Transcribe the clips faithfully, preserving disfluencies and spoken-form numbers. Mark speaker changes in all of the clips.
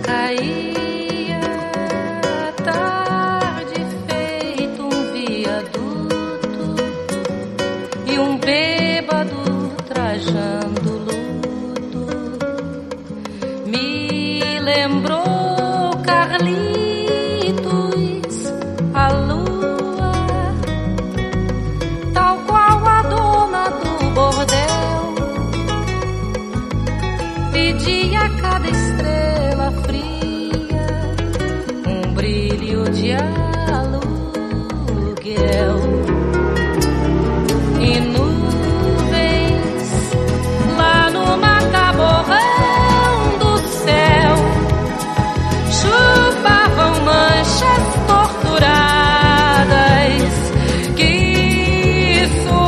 Speaker 1: Caía a tarde feito um viaduto e um bêbado trajando luto me lembrou Carlitos, a lua, tal qual a dona do bordel, pedia a cada estrela fria um brilho de aluguel. E nuvens lá no mataborrão do céu chupavam manchas torturadas que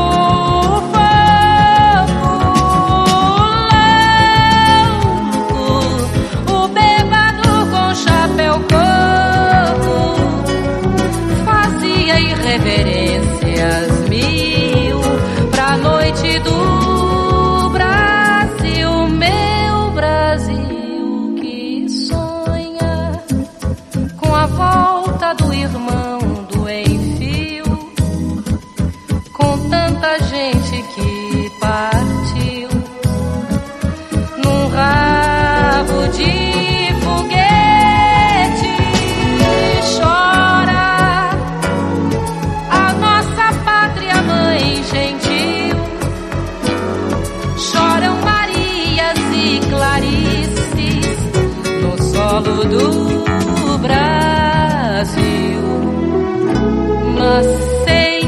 Speaker 1: sufoco louco, o bêbado com chapéu coco fazia irreverências mil pra noite do Brasil, meu Brasil que sonha com a volta do irmão do Enfio, com tanta gente que partiu num rabo de foguete. Chora a nossa pátria mãe gentil, choram Marias e Clarices no solo do Brasil. Mas sei